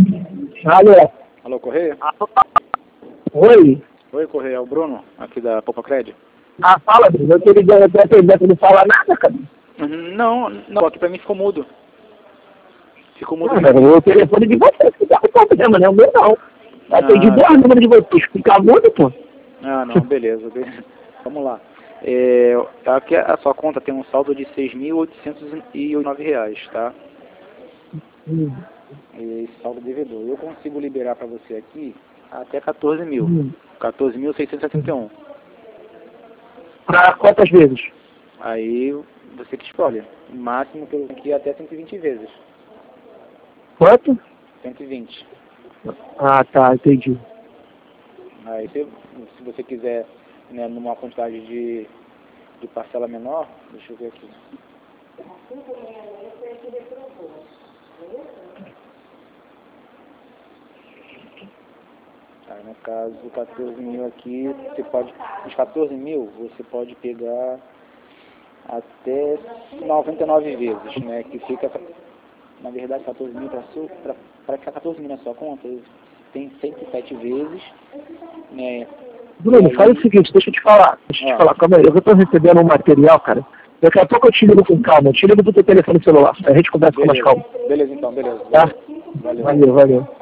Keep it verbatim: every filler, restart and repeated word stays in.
Alô? Alô, Correia? Oi? Oi, Correia, é o Bruno, aqui da Poupa Crédito. Ah, fala, Bruno. Eu tô ligando pra atender, tu não fala nada, cara. Uhum, Não, não, aqui pra mim ficou mudo. Ficou mudo. Não, cara, o telefone de vocês que tá com problema, né? O meu não. Atendi Ah, dois números de vocês, fica mudo, pô. Ah, não, beleza. beleza. Vamos lá. É, aqui a sua conta tem um saldo de seis mil oitocentos e nove reais, tá? Hum. E esse saldo devedor. Eu consigo liberar para você aqui até quatorze mil. Hum. quatorze mil seiscentos e setenta e um. Pra quantas vezes? Aí você que escolhe. O máximo que eu tenho aqui é até cento e vinte vezes. Quanto? cento e vinte. Ah, tá, entendi. Aí se, se você quiser, né, numa quantidade de, de parcela menor, deixa eu ver aqui. Aí no caso, quatorze mil aqui, você pode, os quatorze mil, você pode pegar até noventa e nove vezes, né, que fica, na verdade, quatorze mil para ficar quatorze mil na sua conta, tem cento e sete vezes, né. Bruno, aí, faz o seguinte, deixa eu te falar. Deixa eu te ah, falar, calma aí. Eu tô recebendo um material, cara. Daqui a pouco eu te ligo com calma. Eu te ligo do teu telefone celular. Aí a gente conversa com mais beleza, calma. beleza então, beleza, Tá? valeu. valeu. Valeu, valeu.